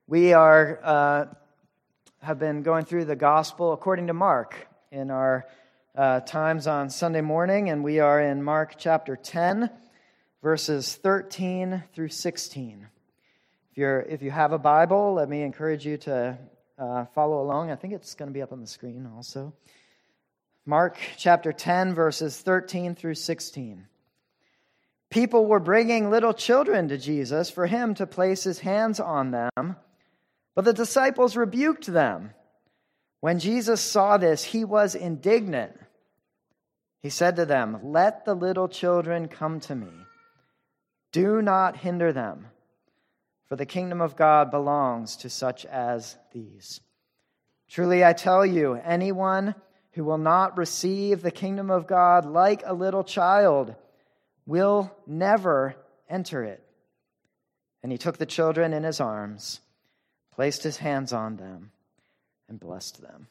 We have been going through the gospel according to Mark in our times on Sunday morning, and we are in Mark chapter 10, verses 13 through 16. If you have a Bible, let me encourage you to follow along. I think it's going to be up on the screen also. Mark chapter 10, verses 13 through 16. People were bringing little children to Jesus for him to place his hands on them, but the disciples rebuked them. When Jesus saw this, he was indignant. He said to them, "Let the little children come to me. Do not hinder them, for the kingdom of God belongs to such as these. Truly I tell you, anyone who will not receive the kingdom of God like a little child will never enter it." And he took the children in his arms, placed his hands on them, and blessed them.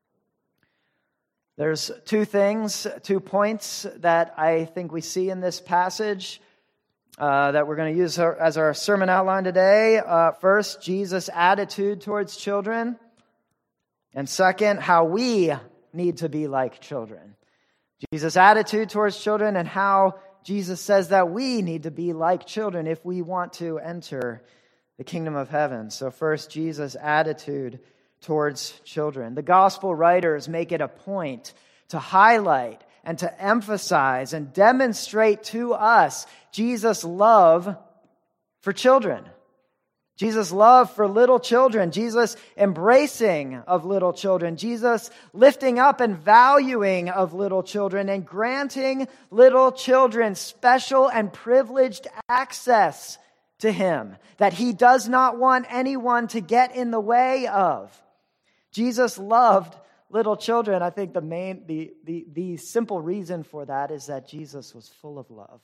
There's two points that I think we see in this passage that we're going to use as our sermon outline today. First, Jesus' attitude towards children. And second, how we need to be like children. Jesus' attitude towards children and how Jesus says that we need to be like children if we want to enter the kingdom of heaven. So first, Jesus' attitude towards children. The gospel writers make it a point to highlight and to emphasize and demonstrate to us Jesus' love for children. Jesus' love for little children. Jesus' embracing of little children. Jesus' lifting up and valuing of little children and granting little children special and privileged access to him that he does not want anyone to get in the way of. Jesus loved little children. I think the simple reason for that is that Jesus was full of love.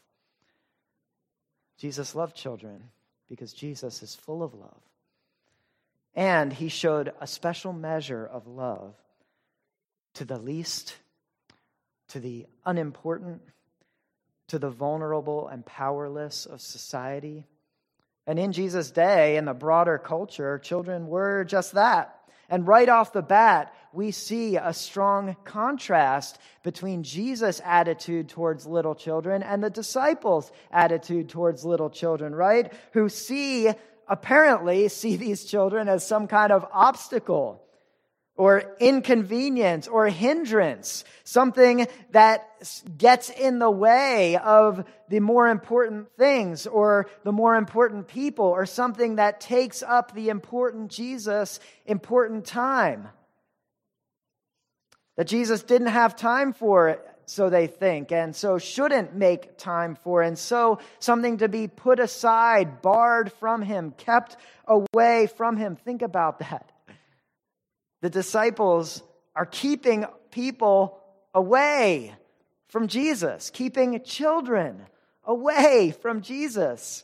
Jesus loved children because Jesus is full of love. And he showed a special measure of love to the least, to the unimportant, to the vulnerable and powerless of society. And in Jesus' day, in the broader culture, children were just that. And right off the bat, we see a strong contrast between Jesus' attitude towards little children and the disciples' attitude towards little children, right? Who apparently see these children as some kind of obstacle or inconvenience or hindrance, something that gets in the way of the more important things or the more important people, or something that takes up the important time. That Jesus didn't have time for, so they think, and so shouldn't make time for, and so something to be put aside, barred from him, kept away from him. Think about that. The disciples are keeping people away from Jesus, keeping children away from Jesus.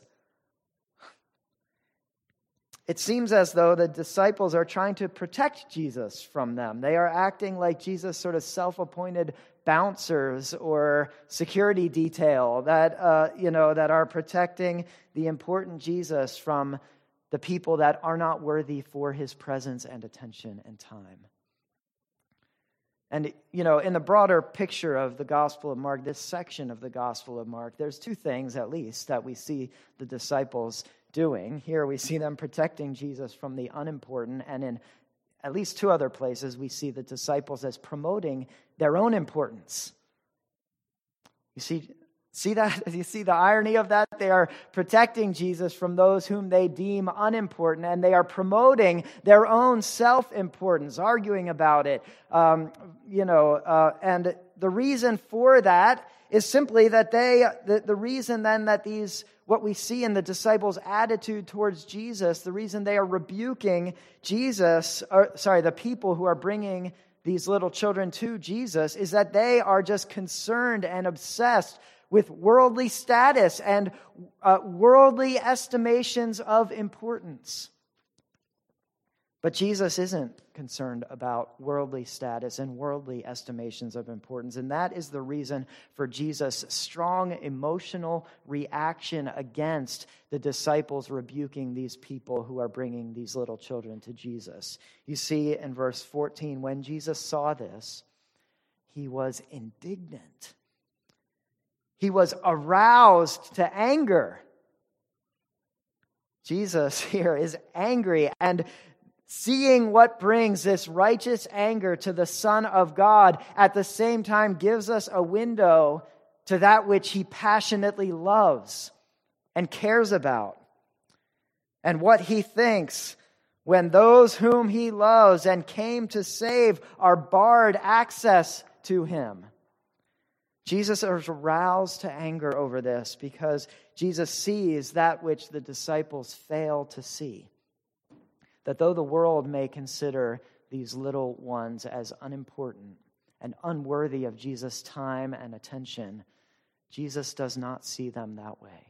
It seems as though the disciples are trying to protect Jesus from them. They are acting like Jesus' sort of self-appointed bouncers or security detail that are protecting the important Jesus from the people that are not worthy for his presence and attention and time. And, in the broader picture of the Gospel of Mark, this section of the Gospel of Mark, there's two things at least that we see the disciples doing. Here we see them protecting Jesus from the unimportant, and in at least two other places we see the disciples as promoting their own importance. You see that? You see the irony of that? They are protecting Jesus from those whom they deem unimportant, and they are promoting their own self-importance, arguing about it. And the reason for that is simply that the reason then that what we see in the disciples' attitude towards Jesus, the reason they are rebuking the people who are bringing these little children to Jesus, is that they are just concerned and obsessed with worldly status and worldly estimations of importance. But Jesus isn't concerned about worldly status and worldly estimations of importance. And that is the reason for Jesus' strong emotional reaction against the disciples rebuking these people who are bringing these little children to Jesus. You see in verse 14, when Jesus saw this, he was indignant. He was aroused to anger. Jesus here is angry, and seeing what brings this righteous anger to the Son of God at the same time gives us a window to that which he passionately loves and cares about, and what he thinks when those whom he loves and came to save are barred access to him. Jesus is aroused to anger over this because Jesus sees that which the disciples fail to see. That though the world may consider these little ones as unimportant and unworthy of Jesus' time and attention, Jesus does not see them that way.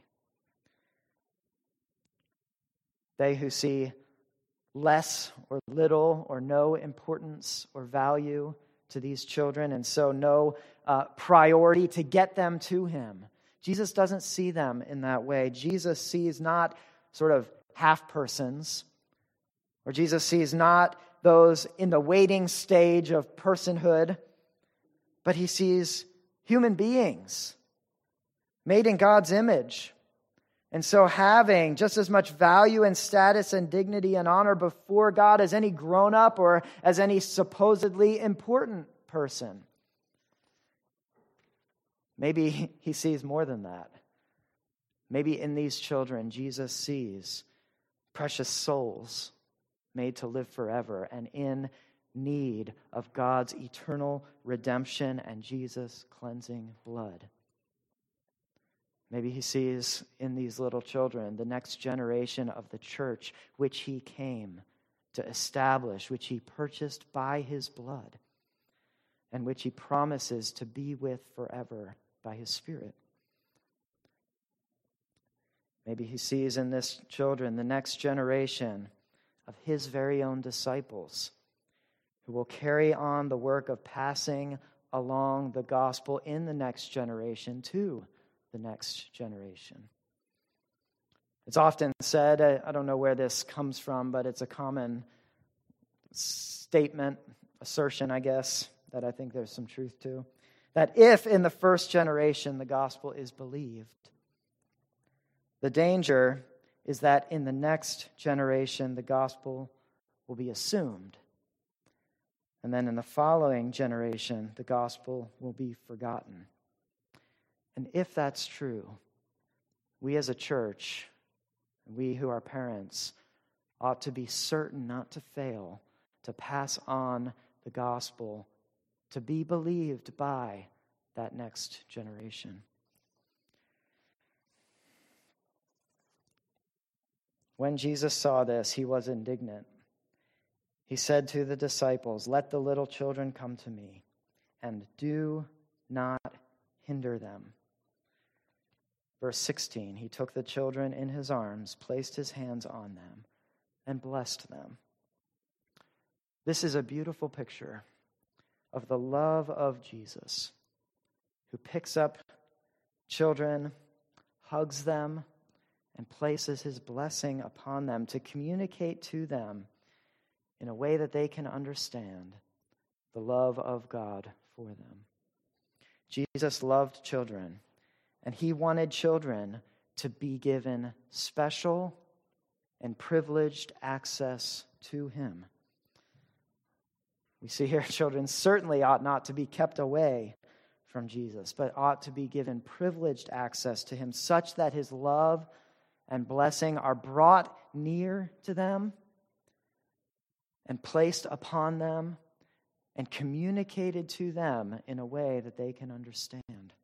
They who see less or little or no importance or value to these children, and so no priority to get them to him. Jesus doesn't see them in that way. Jesus sees not sort of half-persons, or Jesus sees not those in the waiting stage of personhood, but he sees human beings made in God's image. And so having just as much value and status and dignity and honor before God as any grown-up or as any supposedly important person. Maybe he sees more than that. Maybe in these children, Jesus sees precious souls made to live forever and in need of God's eternal redemption and Jesus' cleansing blood. Maybe he sees in these little children the next generation of the church, which he came to establish, which he purchased by his blood, and which he promises to be with forever by his Spirit. Maybe he sees in this children the next generation of his very own disciples who will carry on the work of passing along the gospel in the next generation to the next generation. It's often said, I don't know where this comes from, but it's a common statement, assertion, I guess, that I think there's some truth to, that if in the first generation the gospel is believed, the danger is that in the next generation the gospel will be assumed. And then in the following generation, the gospel will be forgotten. And if that's true, we as a church, we who are parents, ought to be certain not to fail to pass on the gospel to be believed by that next generation. When Jesus saw this, he was indignant. He said to the disciples, "Let the little children come to me, and do not hinder them." Verse 16, he took the children in his arms, placed his hands on them, and blessed them. This is a beautiful picture of the love of Jesus, who picks up children, hugs them, and places his blessing upon them to communicate to them in a way that they can understand the love of God for them. Jesus loved children, and he wanted children to be given special and privileged access to him. We see here children certainly ought not to be kept away from Jesus, but ought to be given privileged access to him such that his love and blessing are brought near to them and placed upon them and communicated to them in a way that they can understand.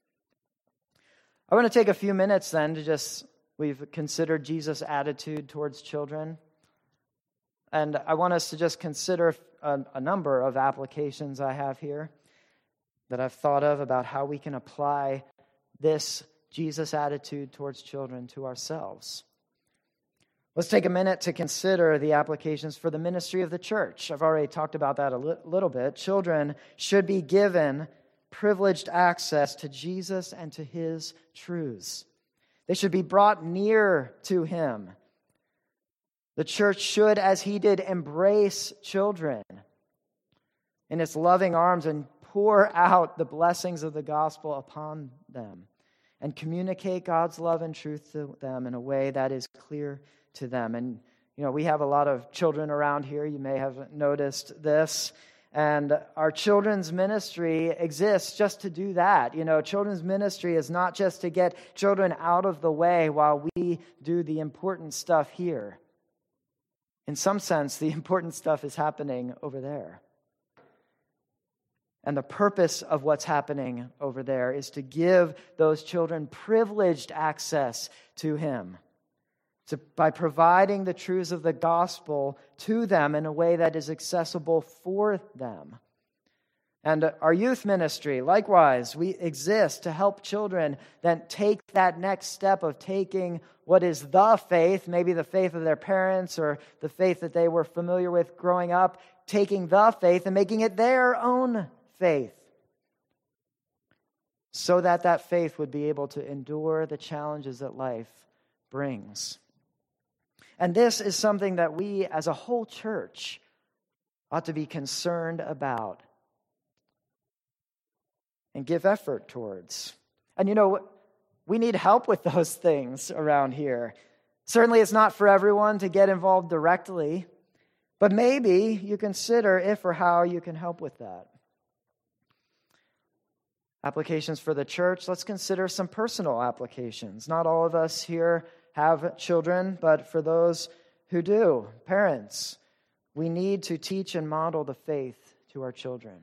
I want to take a few minutes then we've considered Jesus' attitude towards children. And I want us to just consider a number of applications I have here that I've thought of about how we can apply this Jesus' attitude towards children to ourselves. Let's take a minute to consider the applications for the ministry of the church. I've already talked about that a little bit. Children should be given privileged access to Jesus and to his truths. They should be brought near to him. The church should, as he did, embrace children in its loving arms and pour out the blessings of the gospel upon them and communicate God's love and truth to them in a way that is clear to them. And, we have a lot of children around here. You may have noticed this. And our children's ministry exists just to do that. Children's ministry is not just to get children out of the way while we do the important stuff here. In some sense, the important stuff is happening over there. And the purpose of what's happening over there is to give those children privileged access to him, by providing the truths of the gospel to them in a way that is accessible for them. And our youth ministry, likewise, we exist to help children then take that next step of taking what is the faith, maybe the faith of their parents or the faith that they were familiar with growing up, taking the faith and making it their own faith, so that that faith would be able to endure the challenges that life brings. And this is something that we as a whole church ought to be concerned about and give effort towards. And we need help with those things around here. Certainly it's not for everyone to get involved directly, but maybe you consider if or how you can help with that. Applications for the church. Let's consider some personal applications. Not all of us here have children, but for those who do, parents, we need to teach and model the faith to our children.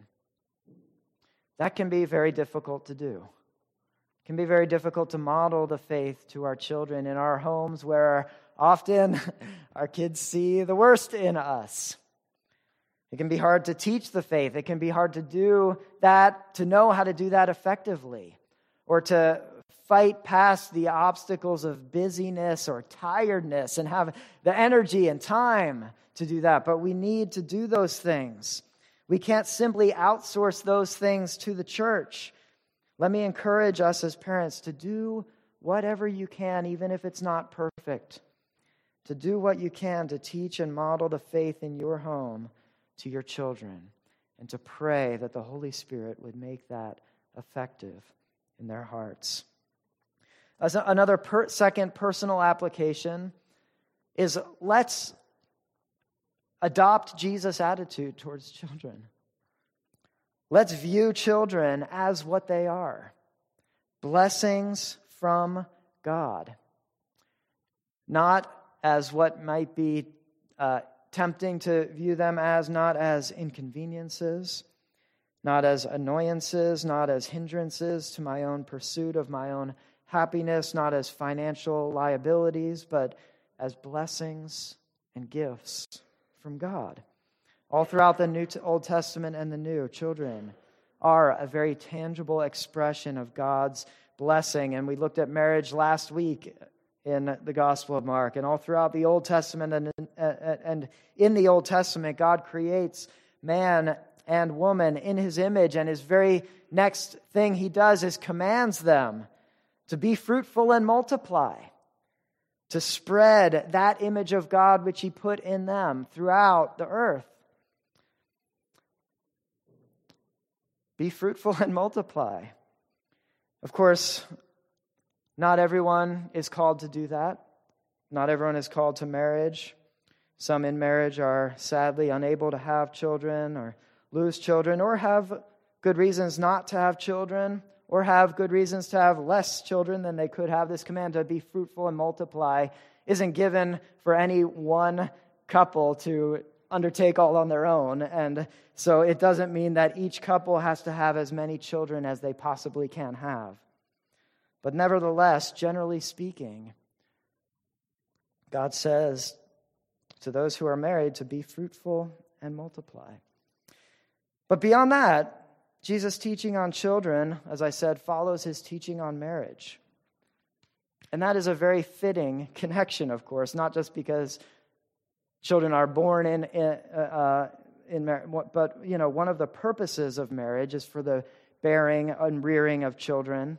That can be very difficult to do. It can be very difficult to model the faith to our children in our homes where often our kids see the worst in us. It can be hard to teach the faith. It can be hard to do that, to know how to do that effectively, or to fight past the obstacles of busyness or tiredness and have the energy and time to do that. But we need to do those things. We can't simply outsource those things to the church. Let me encourage us as parents to do whatever you can, even if it's not perfect, to do what you can to teach and model the faith in your home to your children, and to pray that the Holy Spirit would make that effective in their hearts. As another second personal application is, let's adopt Jesus' attitude towards children. Let's view children as what they are, blessings from God, not as what might be tempting to view them as, not as inconveniences, not as annoyances, not as hindrances to my own pursuit of my own happiness, not as financial liabilities, but as blessings and gifts from God. All throughout the Old Testament and the New, children are a very tangible expression of God's blessing. And we looked at marriage last week in the Gospel of Mark. And all throughout the Old Testament and in the Old Testament, God creates man and woman in his image. And his very next thing he does is commands them to be fruitful and multiply, to spread that image of God which he put in them throughout the earth. Be fruitful and multiply. Of course, not everyone is called to do that. Not everyone is called to marriage. Some in marriage are sadly unable to have children or lose children, or have good reasons not to have children, or have good reasons to have less children than they could have. This command to be fruitful and multiply isn't given for any one couple to undertake all on their own. And so it doesn't mean that each couple has to have as many children as they possibly can have. But nevertheless, generally speaking, God says to those who are married to be fruitful and multiply. But beyond that, Jesus' teaching on children, as I said, follows his teaching on marriage. And that is a very fitting connection, of course, not just because children are born in marriage, but one of the purposes of marriage is for the bearing and rearing of children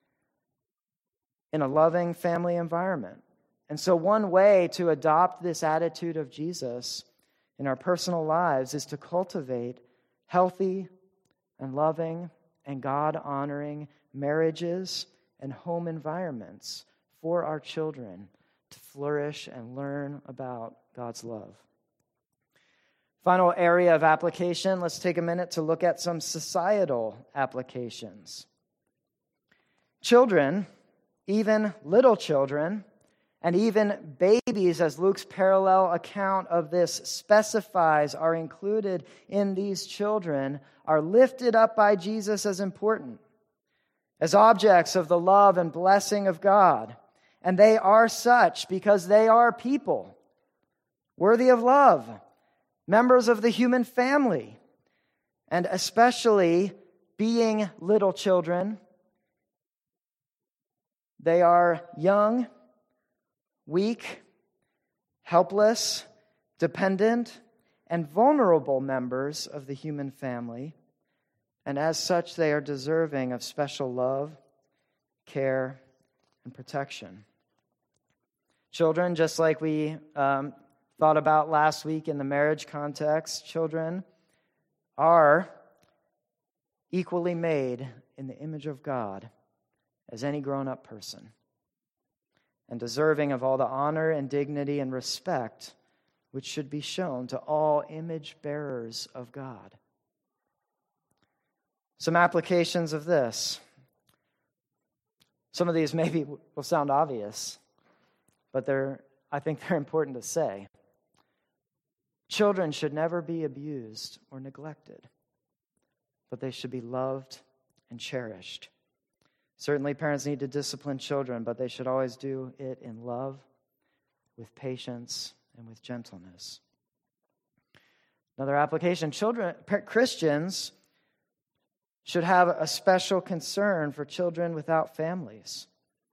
in a loving family environment. And so one way to adopt this attitude of Jesus in our personal lives is to cultivate healthy and loving and God-honoring marriages and home environments for our children to flourish and learn about God's love. Final area of application, let's take a minute to look at some societal applications. Children, even little children, and even babies, as Luke's parallel account of this specifies, are included in these children, are lifted up by Jesus as important, as objects of the love and blessing of God. And they are such because they are people worthy of love, members of the human family, and especially being little children. They are young, weak, helpless, dependent, and vulnerable members of the human family, and as such, they are deserving of special love, care, and protection. Children, just like we thought about last week in the marriage context, children are equally made in the image of God as any grown-up person, and deserving of all the honor and dignity and respect which should be shown to all image bearers of God. Some applications of this. Some of these maybe will sound obvious, but I think they're important to say. Children should never be abused or neglected, but they should be loved and cherished. Certainly, parents need to discipline children, but they should always do it in love, with patience, and with gentleness. Another application, Christians should have a special concern for children without families.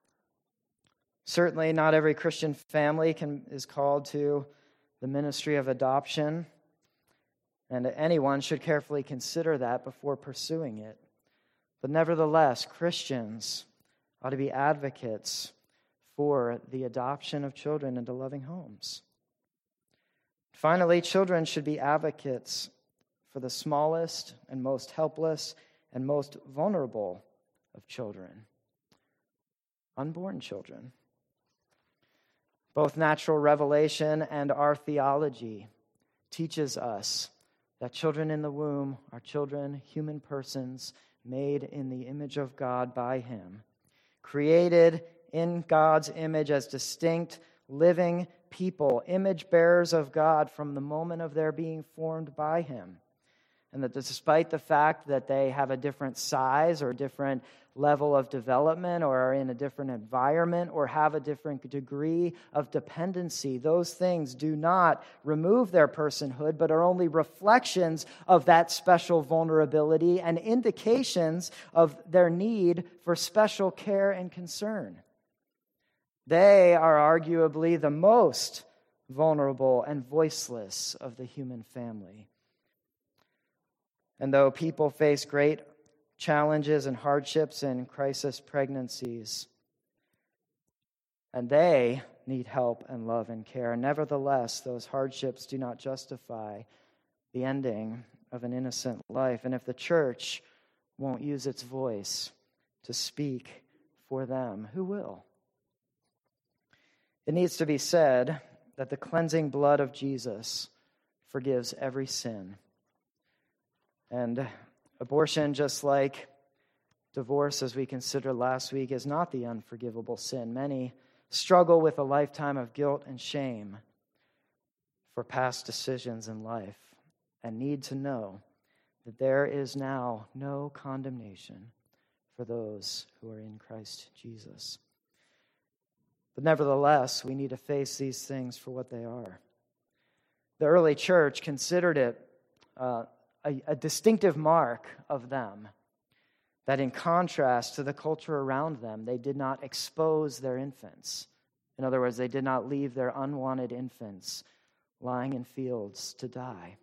Certainly, not every Christian family is called to the ministry of adoption, and anyone should carefully consider that before pursuing it. But nevertheless, Christians ought to be advocates for the adoption of children into loving homes. Finally, children should be advocates for the smallest and most helpless and most vulnerable of children, unborn children. Both natural revelation and our theology teaches us that children in the womb are children, human persons, made in the image of God by Him, created in God's image as distinct, living people, image bearers of God from the moment of their being formed by Him. And that despite the fact that they have a different size or different level of development or are in a different environment or have a different degree of dependency, those things do not remove their personhood, but are only reflections of that special vulnerability and indications of their need for special care and concern. They are arguably the most vulnerable and voiceless of the human family. And though people face great challenges and hardships in crisis pregnancies, and they need help and love and care, nevertheless, those hardships do not justify the ending of an innocent life. And if the church won't use its voice to speak for them, who will? It needs to be said that the cleansing blood of Jesus forgives every sin. And abortion, just like divorce, as we considered last week, is not the unforgivable sin. Many struggle with a lifetime of guilt and shame for past decisions in life and need to know that there is now no condemnation for those who are in Christ Jesus. But nevertheless, we need to face these things for what they are. The early church considered it a distinctive mark of them that in contrast to the culture around them, they did not expose their infants. In other words, they did not leave their unwanted infants lying in fields to die.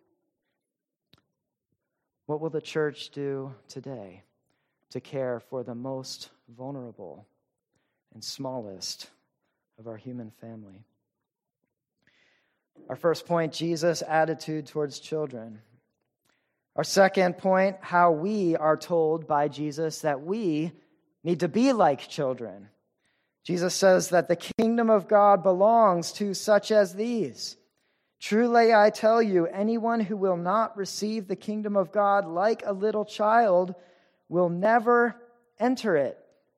What will the church do today to care for the most vulnerable and smallest of our human family? Our first point, Jesus' attitude towards children. Our second point, how we are told by Jesus that we need to be like children. Jesus says that the kingdom of God belongs to such as these. Truly, I tell you, anyone who will not receive the kingdom of God like a little child will never enter it.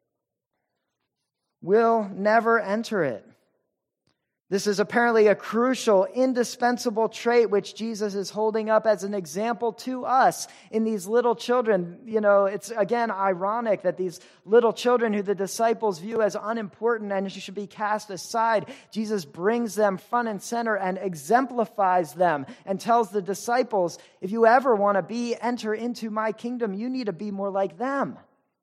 Will never enter it. This is apparently a crucial, indispensable trait which Jesus is holding up as an example to us in these little children. You know, it's again ironic that these little children who the disciples view as unimportant and should be cast aside, Jesus brings them front and center and exemplifies them and tells the disciples, if you ever want to enter into my kingdom, you need to be more like them.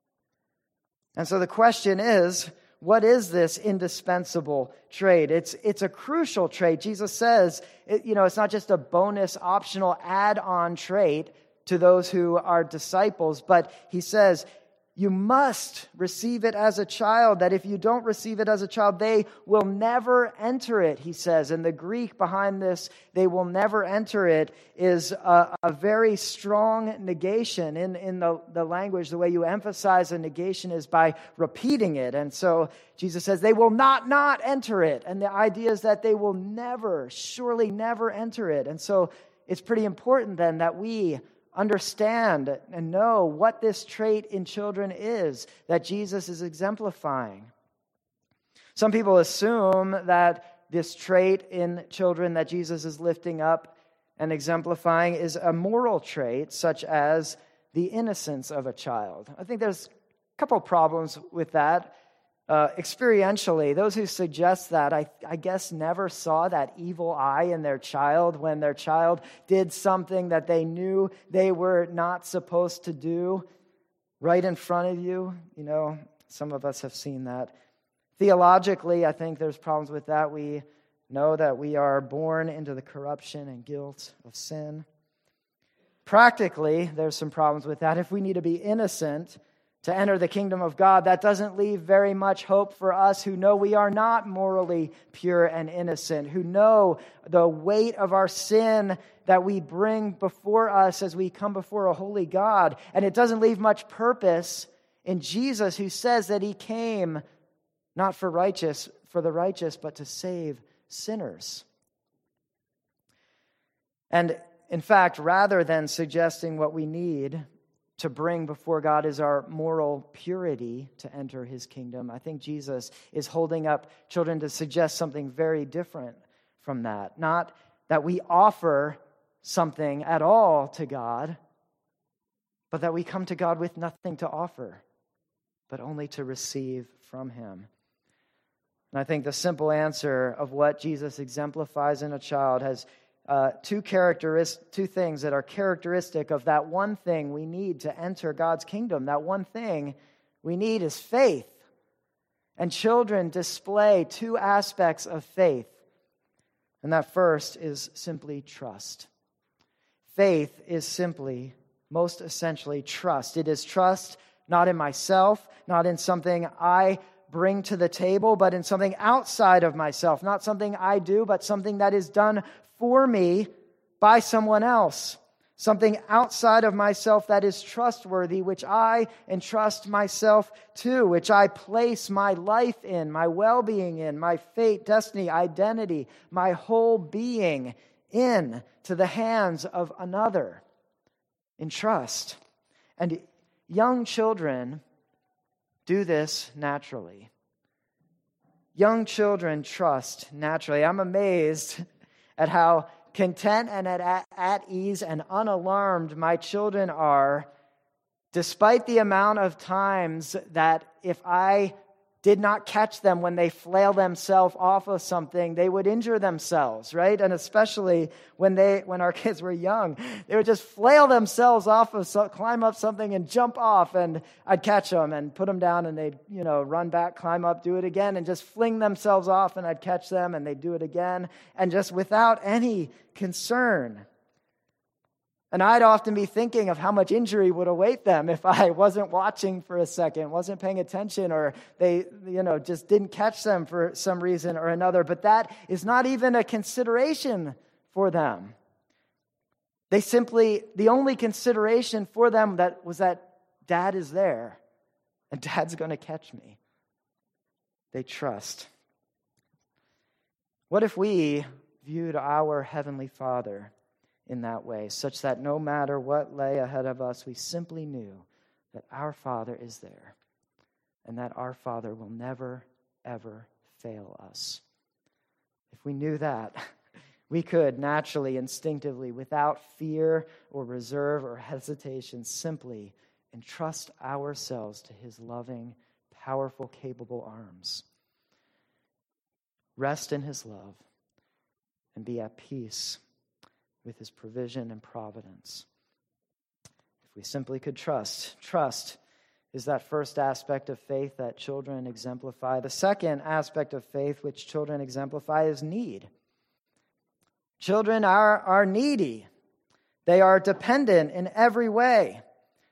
And so the question is, what is this indispensable trait? It's a crucial trait. Jesus says, it's not just a bonus, optional, add-on trait to those who are disciples, but he says, you must receive it as a child, that if you don't receive it as a child, they will never enter it, he says. And the Greek behind this, they will never enter it, is a very strong negation. In the language, the way you emphasize a negation is by repeating it. And so Jesus says, they will not enter it. And the idea is that they will never, surely never enter it. And so it's pretty important then that we understand and know what this trait in children is that Jesus is exemplifying. Some people assume that this trait in children that Jesus is lifting up and exemplifying is a moral trait, such as the innocence of a child. I think there's a couple problems with that. Experientially, those who suggest that, I guess, never saw that evil eye in their child when their child did something that they knew they were not supposed to do right in front of you. You know, some of us have seen that. Theologically, I think there's problems with that. We know that we are born into the corruption and guilt of sin. Practically, there's some problems with that. If we need to be innocent to enter the kingdom of God, that doesn't leave very much hope for us who know we are not morally pure and innocent, who know the weight of our sin that we bring before us as we come before a holy God. And it doesn't leave much purpose in Jesus, who says that he came not for the righteous, but to save sinners. And in fact, rather than suggesting what we need to bring before God is our moral purity to enter his kingdom, I think Jesus is holding up children to suggest something very different from that. Not that we offer something at all to God, but that we come to God with nothing to offer, but only to receive from him. And I think the simple answer of what Jesus exemplifies in a child has two things that are characteristic of that one thing we need to enter God's kingdom. That one thing we need is faith. And children display two aspects of faith. And that first is simply trust. Faith is simply, most essentially, trust. It is trust not in myself, not in something I bring to the table, but in something outside of myself. Not something I do, but something that is done for me by someone else. Something outside of myself that is trustworthy, which I entrust myself to, which I place my life in, my well-being in, my fate, destiny, identity, my whole being in, to the hands of another in trust. And young children do this naturally. Young children trust naturally. I'm amazed at how content and at ease and unalarmed my children are, despite the amount of times that if I did not catch them when they flail themselves off of something, they would injure themselves, right? And especially when our kids were young, they would just flail themselves off of climb up something and jump off, and I'd catch them and put them down, and they'd, run back, climb up, do it again, and just fling themselves off, and I'd catch them, and they'd do it again, and just without any concern. And I'd often be thinking of how much injury would await them if I wasn't watching for a second, wasn't paying attention, or they, just didn't catch them for some reason or another. But that is not even a consideration for them. The only consideration for them was that Dad is there and Dad's going to catch me. They trust. What if we viewed our Heavenly Father in that way, such that no matter what lay ahead of us, we simply knew that our Father is there and that our Father will never, ever fail us? If we knew that, we could naturally, instinctively, without fear or reserve or hesitation, simply entrust ourselves to His loving, powerful, capable arms. Rest in His love and be at peace with His provision and providence. If we simply could trust is that first aspect of faith that children exemplify. The second aspect of faith which children exemplify is need. Children are needy. They are dependent in every way.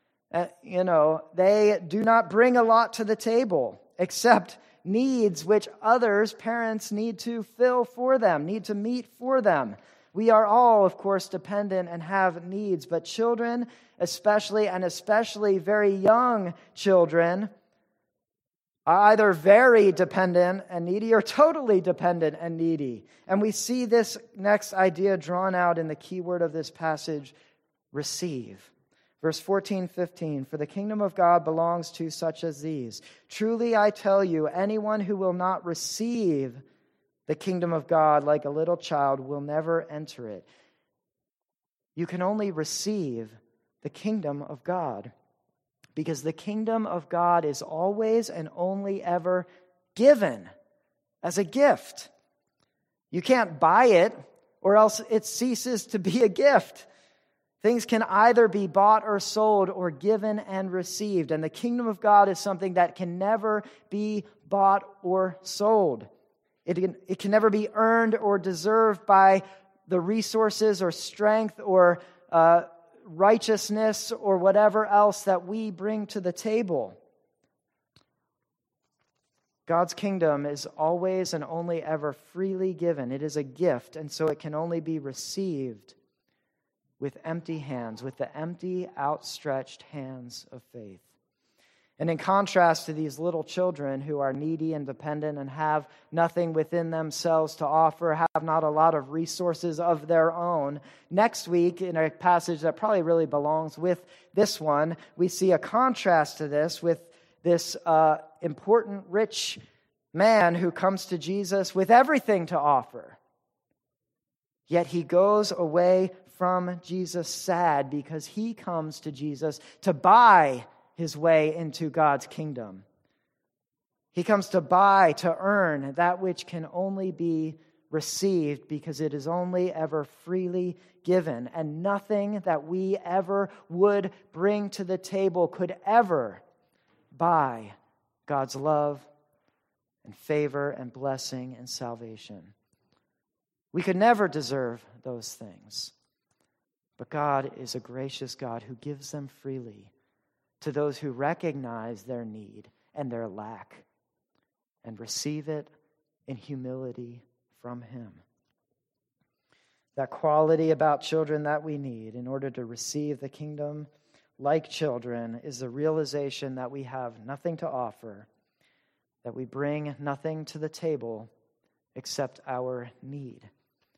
They do not bring a lot to the table except needs which others, parents, need to fill for them, need to meet for them. We are all, of course, dependent and have needs, but children, especially very young children, are either very dependent and needy or totally dependent and needy. And we see this next idea drawn out in the key word of this passage, receive. Verse 14-15, for the kingdom of God belongs to such as these. Truly I tell you, anyone who will not receive the kingdom of God like a little child will never enter it. You can only receive the kingdom of God because the kingdom of God is always and only ever given as a gift. You can't buy it or else it ceases to be a gift. Things can either be bought or sold or given and received. And the kingdom of God is something that can never be bought or sold. It can never be earned or deserved by the resources or strength or righteousness or whatever else that we bring to the table. God's kingdom is always and only ever freely given. It is a gift, and so it can only be received with empty hands, with the empty, outstretched hands of faith. And in contrast to these little children who are needy and dependent and have nothing within themselves to offer, have not a lot of resources of their own, next week, in a passage that probably really belongs with this one, we see a contrast to this with this important rich man who comes to Jesus with everything to offer. Yet he goes away from Jesus sad because he comes to Jesus to buy his way into God's kingdom. He comes to buy, to earn that which can only be received because it is only ever freely given. And nothing that we ever would bring to the table could ever buy God's love and favor and blessing and salvation. We could never deserve those things. But God is a gracious God who gives them freely to those who recognize their need and their lack and receive it in humility from Him. That quality about children that we need in order to receive the kingdom like children is the realization that we have nothing to offer, that we bring nothing to the table except our need.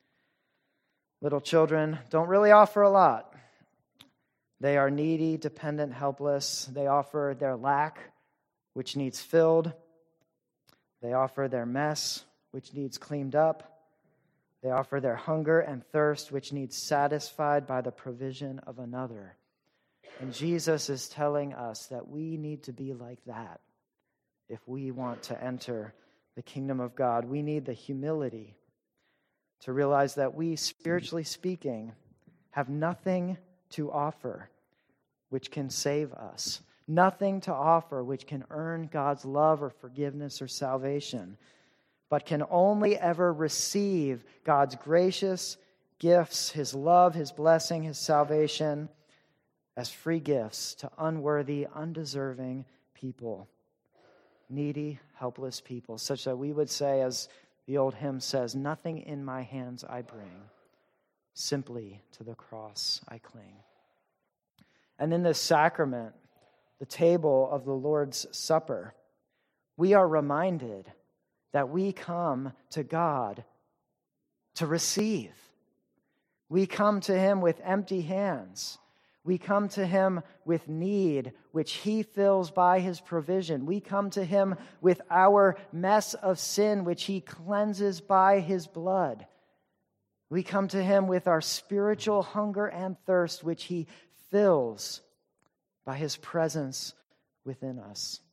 Little children don't really offer a lot. They are needy, dependent, helpless. They offer their lack, which needs filled. They offer their mess, which needs cleaned up. They offer their hunger and thirst, which needs satisfied by the provision of another. And Jesus is telling us that we need to be like that if we want to enter the kingdom of God. We need the humility to realize that we, spiritually speaking, have nothing to offer which can save us, nothing to offer which can earn God's love or forgiveness or salvation, but can only ever receive God's gracious gifts, His love, His blessing, His salvation, as free gifts to unworthy, undeserving people, needy, helpless people, such that we would say, as the old hymn says, "Nothing in my hands I bring, simply to the cross I cling." And in this sacrament, the table of the Lord's Supper, we are reminded that we come to God to receive. We come to Him with empty hands. We come to Him with need, which He fills by His provision. We come to Him with our mess of sin, which He cleanses by His blood. We come to Him with our spiritual hunger and thirst, which He fills by His presence within us.